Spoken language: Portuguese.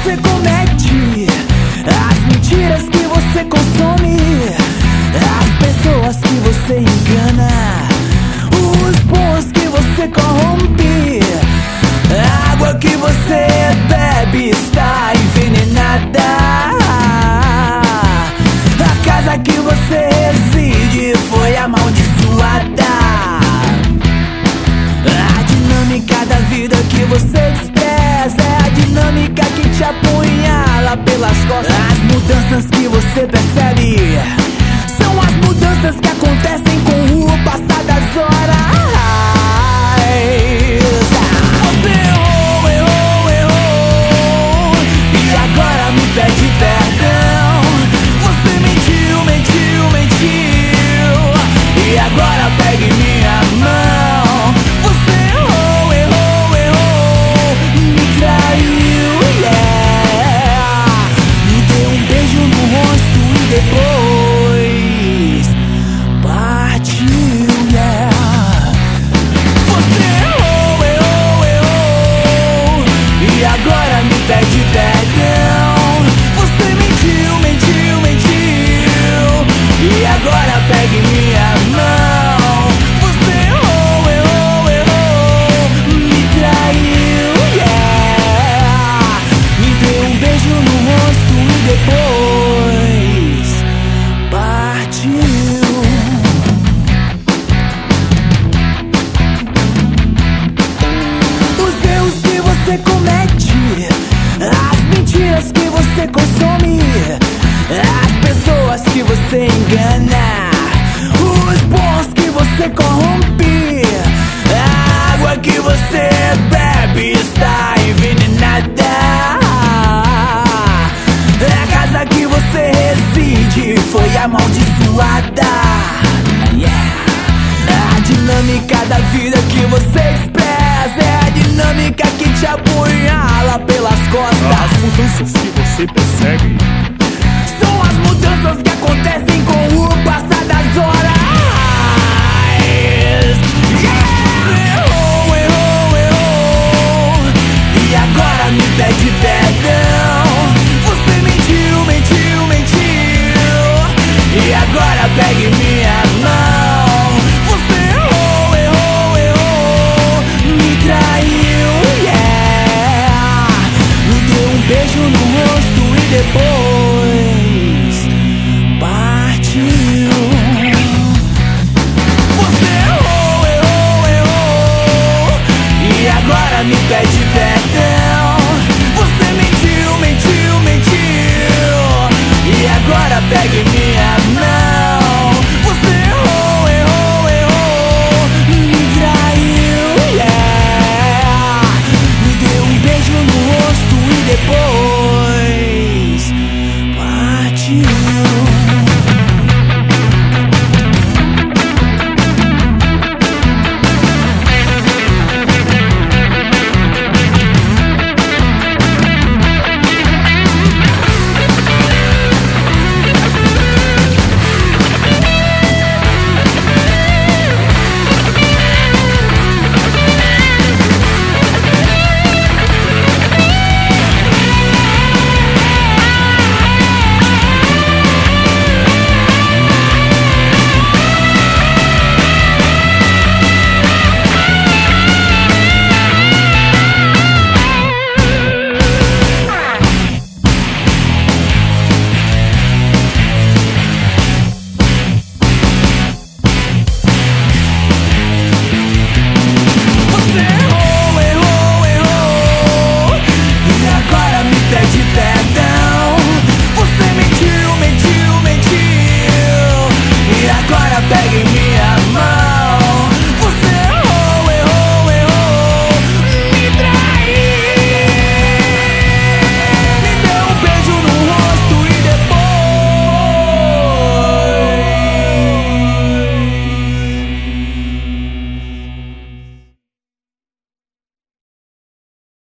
você comete, as mentiras que você consome, as pessoas que você engana, os bons que você corrompe. A água que você bebe está envenenada. A casa que você reside foi amaldiçoada. A dinâmica da vida que você despreza é a dinâmica que te apunhala pelas costas. As mudanças que você percebe são as mudanças que acontecem com o passar das horas. Você errou, errou, errou, e agora me pede perdão. Você mentiu, mentiu, mentiu, e agora pegue minha mão. Você errou, errou, errou, me traiu, yeah. Me deu um beijo no rosto e depois partiu, yeah. Você errou, errou, errou, e agora me pede perdão. Você mentiu, mentiu, mentiu, e agora pegue minha mão. Você errou, errou, errou, me traiu, yeah. Me deu um beijo no rosto e depois partiu. Os erros que você comete, as mentiras que você consome, as pessoas que você engana, os bons que você corrompe. A água que você bebe está envenenada. A casa que você reside foi amaldiçoada, yeah. A dinâmica da vida que você despreza é a dinâmica que te apunhala pelas costas. As mudanças que você persegue